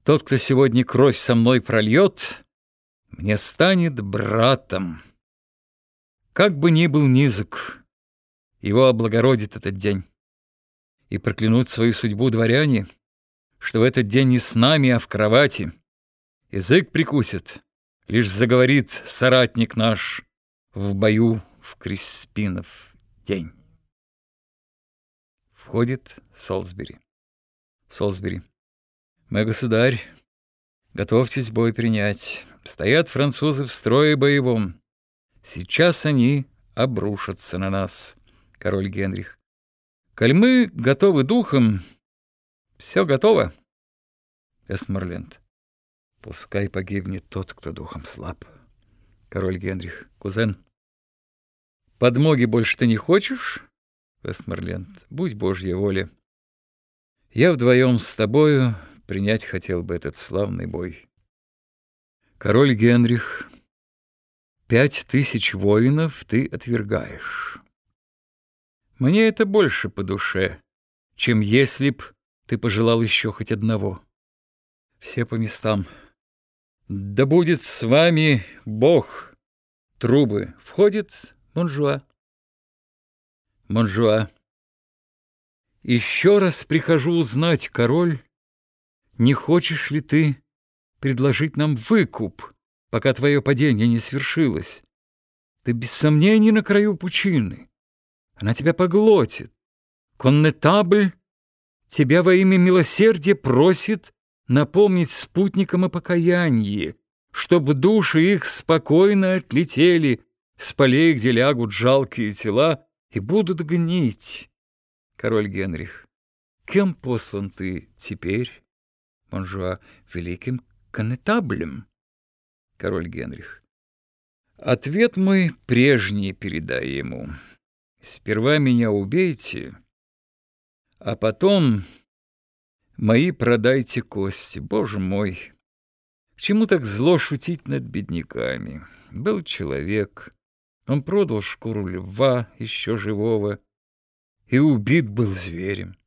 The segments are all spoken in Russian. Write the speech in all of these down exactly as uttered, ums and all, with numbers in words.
Тот, кто сегодня кровь со мной прольет, мне станет братом. Как бы ни был низок, его облагородит этот день. И проклянут свою судьбу дворяне, что в этот день не с нами, а в кровати. Язык прикусит, лишь заговорит соратник наш в бою в Криспинов день. Входит Солсбери. Солсбери. Мой государь, готовьтесь бой принять. Стоят французы в строе боевом. Сейчас они обрушатся на нас, король Генрих. Коль мы готовы духом, все готово. Эсмерленд. Пускай погибнет тот, кто духом слаб. Король Генрих. Кузен. Подмоги больше ты не хочешь? Эсмерленд. Будь Божья воля. Я вдвоем с тобою принять хотел бы этот славный бой. Король Генрих. Пять тысяч воинов ты отвергаешь. Мне это больше по душе, чем если б ты пожелал еще хоть одного. Все по местам. Да будет с вами Бог. Трубы. Входит Монжуа. Монжуа. Еще раз прихожу узнать, король, не хочешь ли ты предложить нам выкуп, пока твое падение не свершилось? Ты без сомнений на краю пучины. Она тебя поглотит. Коннетабль тебя во имя милосердия просит напомнить спутникам о покаянии, чтобы души их спокойно отлетели с полей, где лягут жалкие тела, и будут гнить. Король Генрих. Кем послан ты теперь? Монжуа. Великим коннетаблем. Король Генрих. Ответ мой прежний передай ему. Сперва меня убейте, а потом мои продайте кости. Боже мой, к чему так зло шутить над бедняками? Был человек, он продал шкуру льва, еще живого, и убит был зверем.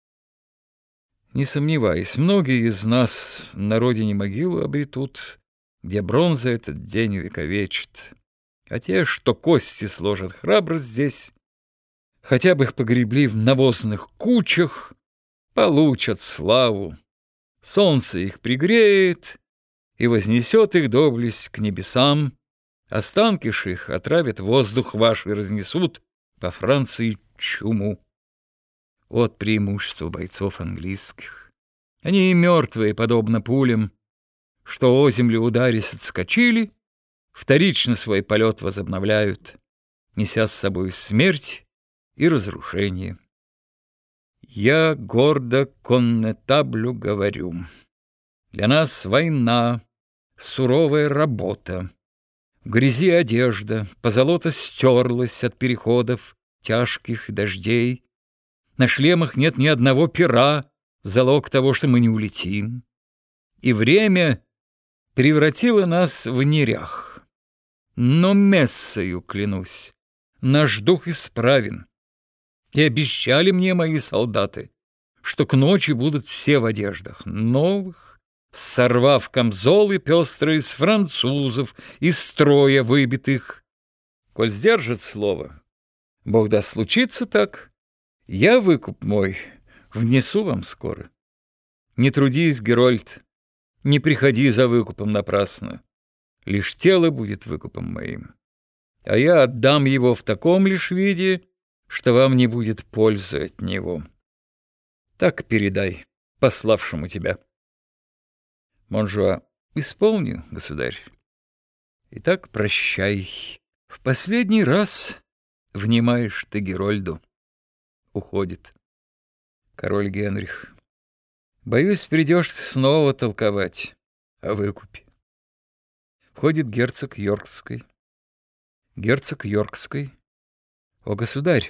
Не сомневаюсь, многие из нас на родине могилу обретут, где бронза этот день увековечит. А те, что кости сложат храбро здесь, хотя бы их погребли в навозных кучах, получат славу. Солнце их пригреет и вознесет их доблесть к небесам. Останки ж их отравят воздух ваш и разнесут по Франции чуму. Вот преимущество бойцов английских. Они и мертвые, подобно пулям, что о землю ударясь отскочили, вторично свой полет возобновляют, неся с собой смерть и разрушение. Я гордо коннетаблю говорю. Для нас война, суровая работа. В грязи одежда, позолота стерлась от переходов тяжких дождей. На шлемах нет ни одного пера, залог того, что мы не улетим. И время превратило нас в нерях. Но мессою, клянусь, наш дух исправен. И обещали мне мои солдаты, что к ночи будут все в одеждах новых, сорвав камзолы пестрые с французов, из строя выбитых. Коль сдержит слово, Бог даст случиться так, я выкуп мой внесу вам скоро. Не трудись, Герольд, не приходи за выкупом напрасно. Лишь тело будет выкупом моим, а я отдам его в таком лишь виде, что вам не будет пользы от него. Так передай пославшему тебя. Монжуа. Исполню, государь. Итак, прощай. В последний раз внимаешь ты Герольду. Уходит. Король Генрих. Боюсь, придешь снова толковать о выкупе. Входит герцог Йоркской. Герцог Йоркской. О, государь,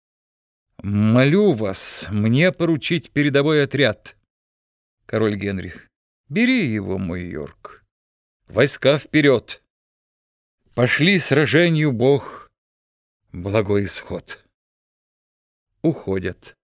молю вас мне поручить передовой отряд. Король Генрих. Бери его, мой Йорк. Войска вперед. Пошли сражению Бог благой исход. Уходят.